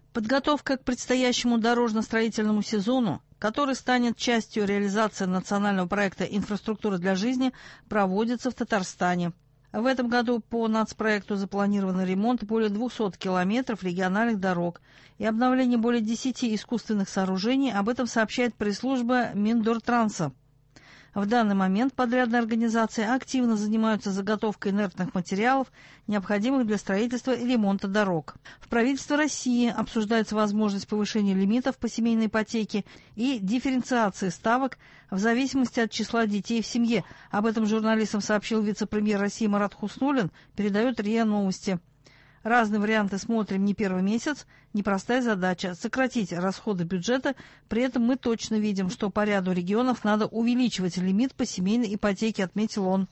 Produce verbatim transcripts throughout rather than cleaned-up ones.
Подготовка к предстоящему дорожно-строительному сезону, который станет частью реализации национального проекта «Инфраструктура для жизни», проводится в Татарстане. В этом году по нацпроекту запланирован ремонт более двухсот километров региональных дорог и обновление более десяти искусственных сооружений. Об этом сообщает пресс-служба Миндортранса. В данный момент подрядные организации активно занимаются заготовкой инертных материалов, необходимых для строительства и ремонта дорог. В правительстве России обсуждается возможность повышения лимитов по семейной ипотеке и дифференциации ставок в зависимости от числа детей в семье. Об этом журналистам сообщил вице-премьер России Марат Хуснуллин, передает РИА Новости. Разные варианты смотрим не первый месяц. Непростая задача – сократить расходы бюджета. При этом мы точно видим, что по ряду регионов надо увеличивать лимит по семейной ипотеке, отметил он.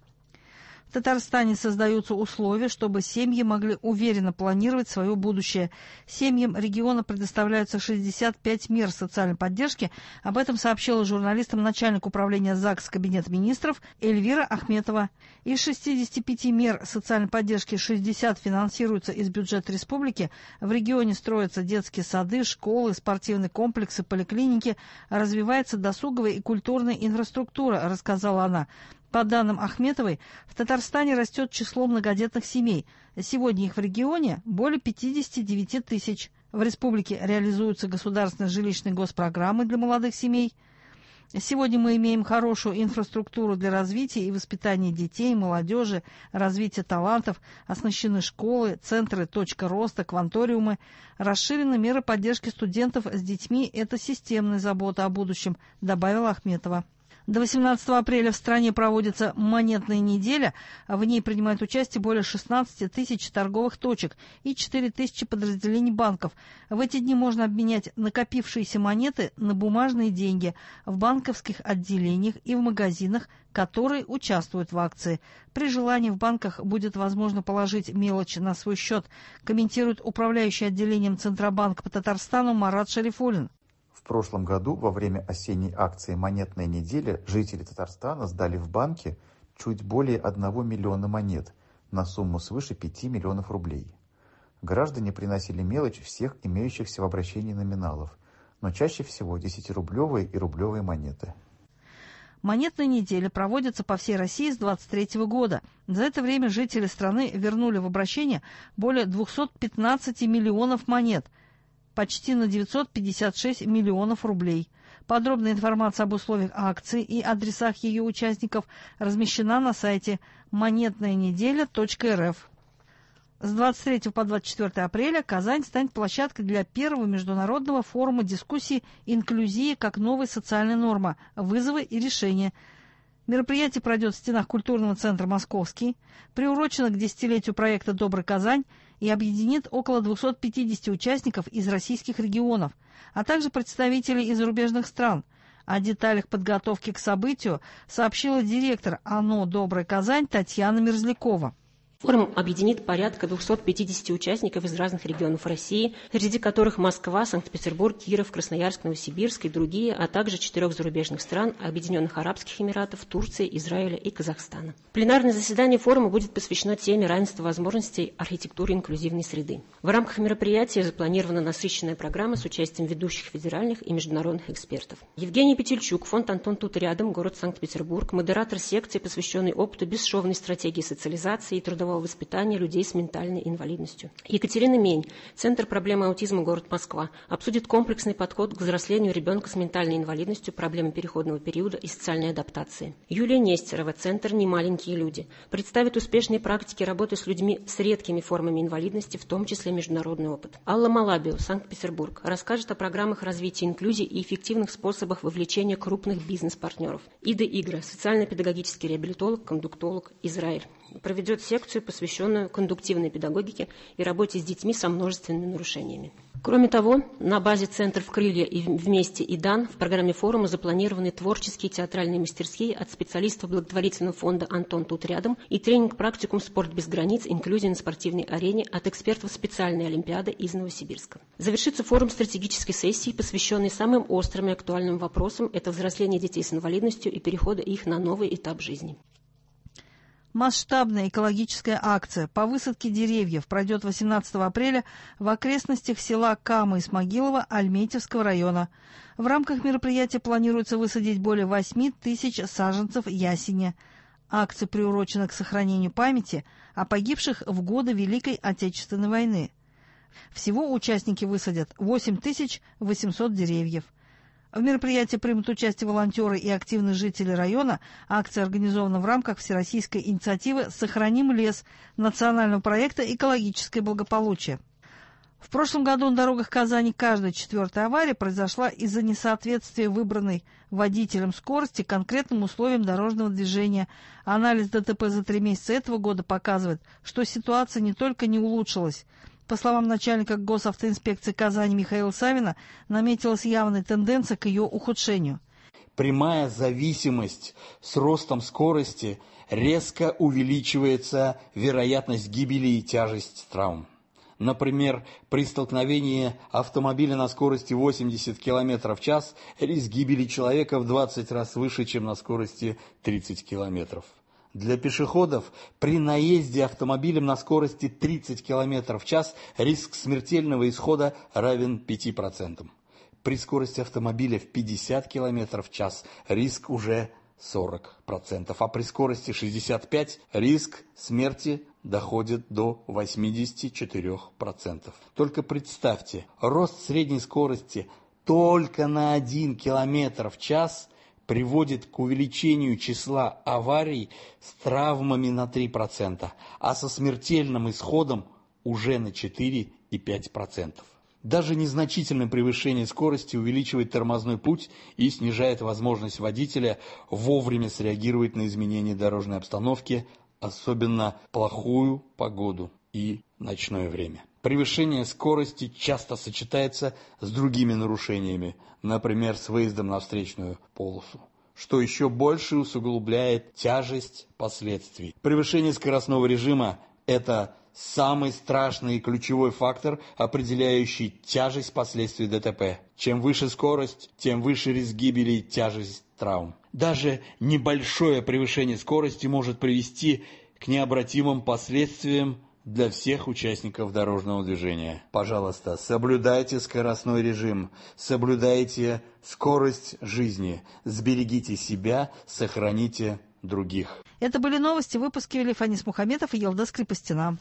В Татарстане создаются условия, чтобы семьи могли уверенно планировать свое будущее. Семьям региона предоставляются шестьдесят пять мер социальной поддержки. Об этом сообщила журналистам начальник управления ЗАГС Кабинета министров Эльвира Ахметова. Из шестидесяти пяти мер социальной поддержки шестьдесят финансируются из бюджета республики. В регионе строятся детские сады, школы, спортивные комплексы, поликлиники. Развивается досуговая и культурная инфраструктура, рассказала она. По данным Ахметовой, в Татарстане растет число многодетных семей. Сегодня их в регионе более пятидесяти девяти тысяч. В республике реализуются государственные жилищные госпрограммы для молодых семей. Сегодня мы имеем хорошую инфраструктуру для развития и воспитания детей, молодежи, развития талантов, оснащены школы, центры «Точка роста», кванториумы. Расширены меры поддержки студентов с детьми. Это системная забота о будущем, добавила Ахметова. До восемнадцатого апреля в стране проводится монетная неделя. В ней принимают участие более шестнадцати тысяч торговых точек и четыре тысячи подразделений банков. В эти дни можно обменять накопившиеся монеты на бумажные деньги в банковских отделениях и в магазинах, которые участвуют в акции. При желании в банках будет возможно положить мелочь на свой счет, комментирует управляющий отделением Центробанка по Татарстану Марат Шарифуллин. В прошлом году во время осенней акции «Монетная неделя» жители Татарстана сдали в банке чуть более одного миллиона монет на сумму свыше пяти миллионов рублей. Граждане приносили мелочь всех имеющихся в обращении номиналов, но чаще всего десятирублевые и рублевые монеты. Монетная неделя проводится по всей России с двадцать третьего года. За это время жители страны вернули в обращение более двухсот пятнадцати миллионов монет, почти на девятьсот пятьдесят шесть миллионов рублей. Подробная информация об условиях акции и адресах ее участников размещена на сайте монетная неделя точка эр эф. С двадцать третьего по двадцать четвёртое апреля Казань станет площадкой для первого международного форума дискуссий «Инклюзия как новая социальная норма. Вызовы и решения». Мероприятие пройдет в стенах культурного центра «Московский», приурочено к десятилетию проекта «Добрая Казань» и объединит около двухсот пятидесяти участников из российских регионов, а также представителей из зарубежных стран. О деталях подготовки к событию сообщила директор ОНО «Добрая Казань» Татьяна Мерзлякова. Форум объединит порядка двухсот пятидесяти участников из разных регионов России, среди которых Москва, Санкт-Петербург, Киров, Красноярск, Новосибирск и другие, а также четырех зарубежных стран, Объединенных Арабских Эмиратов, Турции, Израиля и Казахстана. Пленарное заседание форума будет посвящено теме равенства возможностей архитектуры инклюзивной среды. В рамках мероприятия запланирована насыщенная программа с участием ведущих федеральных и международных экспертов. Евгений Петельчук, фонд «Антон тут рядом», город Санкт-Петербург, модератор секции, посвященной опыту бесшовной стратегии социализации и трудового воспитания людей с ментальной инвалидностью. Екатерина Мень, Центр проблемы аутизма, город Москва, обсудит комплексный подход к взрослению ребенка с ментальной инвалидностью, проблемы переходного периода и социальной адаптации. Юлия Нестерова, Центр «Немаленькие люди», представит успешные практики работы с людьми с редкими формами инвалидности, в том числе международный опыт. Алла Малабио, Санкт-Петербург, расскажет о программах развития инклюзии и эффективных способах вовлечения крупных бизнес-партнеров. Ида Игра, социально-педагогический реабилитолог, кондуктолог, Израиль, проведет секцию, посвященную кондуктивной педагогике и работе с детьми со множественными нарушениями. Кроме того, на базе центров «Крылья» и «Вместе» и «Дан» в программе форума запланированы творческие театральные мастерские от специалистов благотворительного фонда «Антон тут рядом» и тренинг-практикум «Спорт без границ. Инклюзия на спортивной арене» от экспертов специальной олимпиады из Новосибирска. Завершится форум стратегической сессии, посвященный самым острым и актуальным вопросам – это взросление детей с инвалидностью и перехода их на новый этап жизни. Масштабная экологическая акция по высадке деревьев пройдет восемнадцатого апреля в окрестностях села Камы-Исмагилово Альметьевского района. В рамках мероприятия планируется высадить более восьми тысяч саженцев ясеня. Акция приурочена к сохранению памяти о погибших в годы Великой Отечественной войны. Всего участники высадят восемь тысяч восемьсот деревьев. В мероприятии примут участие волонтеры и активные жители района. Акция организована в рамках всероссийской инициативы «Сохраним лес» национального проекта «Экологическое благополучие». В прошлом году на дорогах Казани каждая четвертая авария произошла из-за несоответствия выбранной водителем скорости конкретным условиям дорожного движения. Анализ ДТП за три месяца этого года показывает, что ситуация не только не улучшилась. По словам начальника госавтоинспекции Казани Михаила Савина, наметилась явная тенденция к ее ухудшению. Прямая зависимость с ростом скорости резко увеличивается вероятность гибели и тяжесть травм. Например, при столкновении автомобиля на скорости восемьдесят километров в час риск гибели человека в двадцать раз выше, чем на скорости тридцать километров. Для пешеходов при наезде автомобилем на скорости тридцать километров в час риск смертельного исхода равен пяти процентам. При скорости автомобиля в пятьдесят километров в час риск уже сорок процентов, а при скорости шестьдесят пять риск смерти доходит до восьмидесяти четырёх процентов. Только представьте, рост средней скорости только на один километр в час приводит к увеличению числа аварий с травмами на три процента, а со смертельным исходом уже на четыре и пять десятых процента. Даже незначительное превышение скорости увеличивает тормозной путь и снижает возможность водителя вовремя среагировать на изменения дорожной обстановки, особенно плохую погоду и ночное время. Превышение скорости часто сочетается с другими нарушениями, например, с выездом на встречную полосу, что еще больше усугубляет тяжесть последствий. Превышение скоростного режима – это самый страшный и ключевой фактор, определяющий тяжесть последствий ДТП. Чем выше скорость, тем выше риск гибели и тяжесть травм. Даже небольшое превышение скорости может привести к необратимым последствиям для всех участников дорожного движения. Пожалуйста, соблюдайте скоростной режим, соблюдайте скорость жизни, сберегите себя, сохраните других. Это были новости. Выпуски вели Фанис Мухаметов и Елдас Крепостина.